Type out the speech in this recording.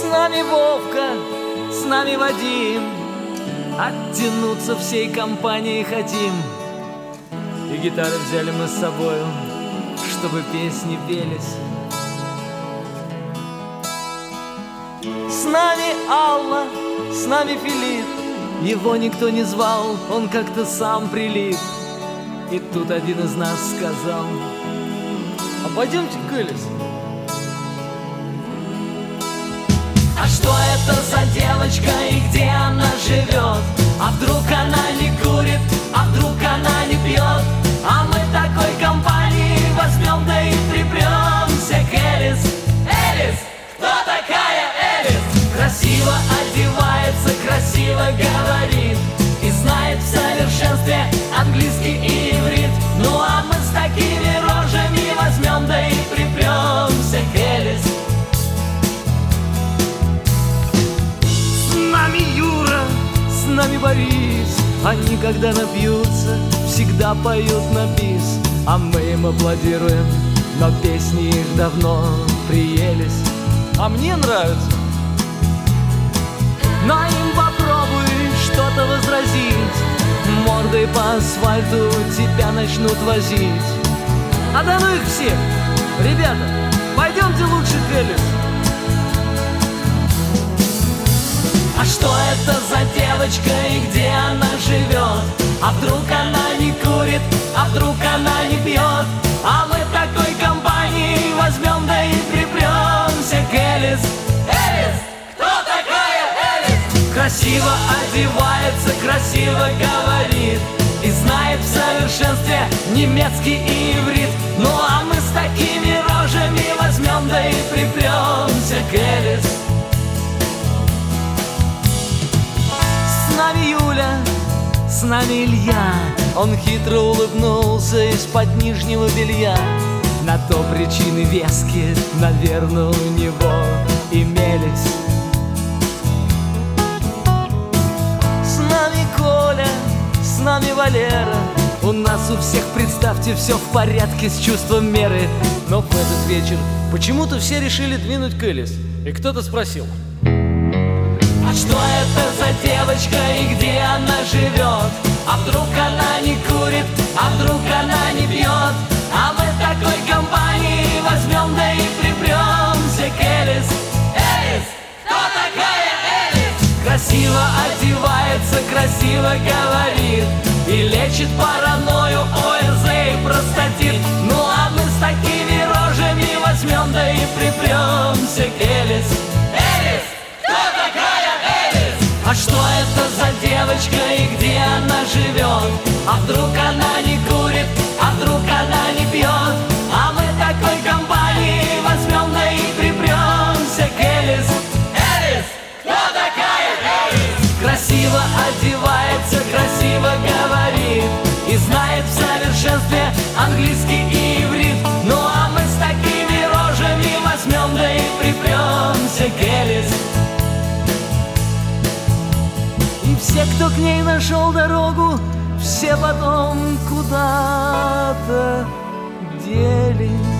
нами Вовка, с нами Вадим, оттянуться всей компанией хотим. И гитары взяли мы с собою, чтобы песни пелись. С нами Алла, с нами Филипп, его никто не звал, он как-то сам прилип. И тут один из нас сказал: а пойдемте к Элис. А что это за девочка и где она живет? А вдруг она не курит, а вдруг она не пьет? А мы такой компании возьмем, да и припремся к Элис. Элис, кто такая Элис? Красиво одевается, красиво говорит и знает в совершенстве английский и иврит. Ну а мы с такими рожами возьмем, да и припремся к Элис. С нами Юра, с нами Борис, они когда напьются, всегда поют на бис. А мы им аплодируем, но песни их давно приелись. А мне нравится. Но им попробуй что-то возразить, мордой по асфальту тебя начнут возить. А да ну их всех! Ребята, пойдемте лучше к Элис. А что это за девочка и где она живет? А вдруг она не курит, а вдруг она не пьет? А мы такой компании возьмем, да и припремся к Элис. Элис, кто такая Элис? Красиво одевается, красиво говорит и знает в совершенстве немецкий и иврит. Ну а мы с такими рожами возьмем, да и припремся к Элис. С нами Юля, с нами Илья, он хитро улыбнулся из-под нижнего белья. На то причины веские, наверное, у него имелись. С нами Коля, с нами Валера, у нас у всех, представьте, все в порядке с чувством меры. Но в этот вечер почему-то все решили двинуть к Элис. И кто-то спросил: а что это за девочка и где она живет? А вдруг она не курит, а вдруг она не пьет? А мы такой компании возьмем, да и припремся к Элис. Элис, кто такая Элис? Красиво одевается, красиво говорит и лечит паранойю, ОРЗ и простатит. Ну а мы с такими рожами возьмем, да и припремся к Элис. Элис, кто такая Элис? А что это за девочка и где она живет? А вдруг она не курит, а вдруг она не пьет? А мы такой компании возьмем, да и припремся к Элис. Элис, кто такая Элис? Красиво одевается, красиво говорит и знает в совершенстве английский и иврит. Ну а мы с такими рожами возьмем, да и припремся к Элис. И все, кто к ней нашел дорогу, все потом куда-то делись.